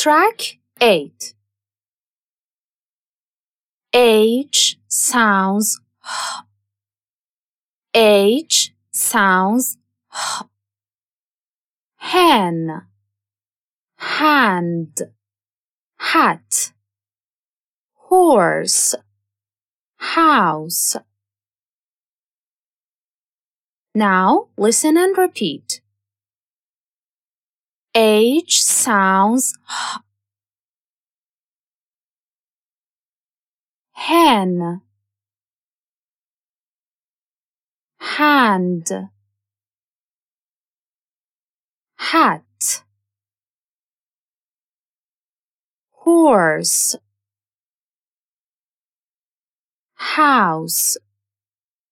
Track 8. H sounds h. H sounds h. Hen, hand, hat. Horse, house. Now listen and repeat. H sounds h. Hen, hand, hat. Horse, house.